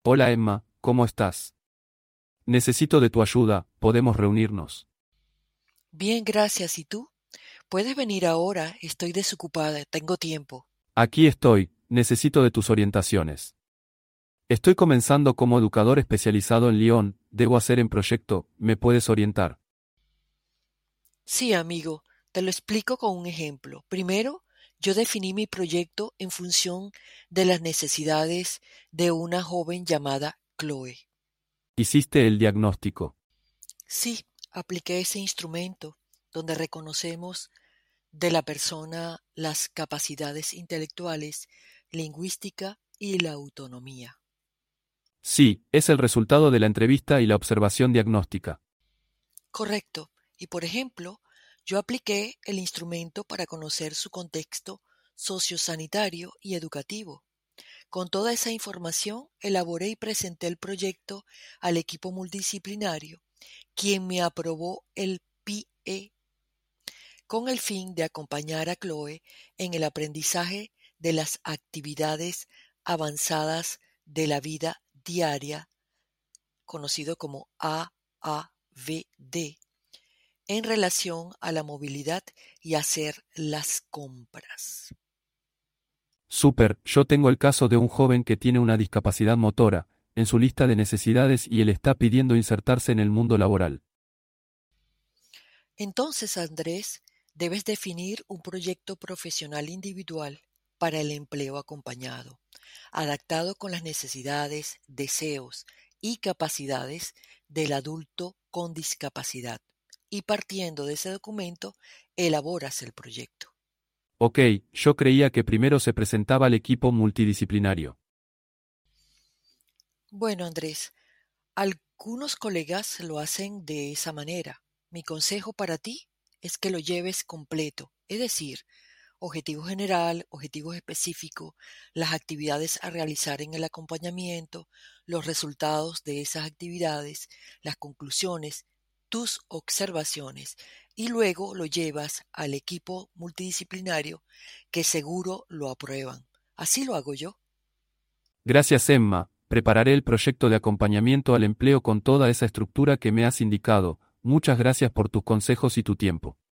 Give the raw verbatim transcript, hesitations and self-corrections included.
Hola Emma, ¿cómo estás? Necesito de tu ayuda, ¿podemos reunirnos? Bien, gracias. ¿Y tú? Puedes venir ahora, estoy desocupada, tengo tiempo. Aquí estoy, necesito de tus orientaciones. Estoy comenzando como educador especializado en Lyon, debo hacer en proyecto, ¿me puedes orientar? Sí, amigo, te lo explico con un ejemplo. Primero, yo definí mi proyecto en función de las necesidades de una joven llamada Chloe. Hiciste el diagnóstico. Sí, apliqué ese instrumento donde reconocemos de la persona las capacidades intelectuales, lingüística y la autonomía. Sí, es el resultado de la entrevista y la observación diagnóstica. Correcto. Y por ejemplo, yo apliqué el instrumento para conocer su contexto sociosanitario y educativo. Con toda esa información, elaboré y presenté el proyecto al equipo multidisciplinario, quien me aprobó el P I E con el fin de acompañar a Chloe en el aprendizaje de las actividades avanzadas de la vida diaria, conocido como A A V D, en relación a la movilidad y hacer las compras. Súper, yo tengo el caso de un joven que tiene una discapacidad motora, en su lista de necesidades y él está pidiendo insertarse en el mundo laboral. Entonces, Andrés, debes definir un proyecto profesional individual para el empleo acompañado, adaptado con las necesidades, deseos y capacidades del adulto con discapacidad. Y partiendo de ese documento, elaboras el proyecto. Ok, yo creía que primero se presentaba al equipo multidisciplinario. Bueno, Andrés, algunos colegas lo hacen de esa manera. Mi consejo para ti es que lo lleves completo, es decir, objetivo general, objetivos específicos, las actividades a realizar en el acompañamiento, los resultados de esas actividades, las conclusiones, tus observaciones y luego lo llevas al equipo multidisciplinario que seguro lo aprueban. Así lo hago yo. Gracias Emma, prepararé el proyecto de acompañamiento al empleo con toda esa estructura que me has indicado, muchas gracias por tus consejos y tu tiempo.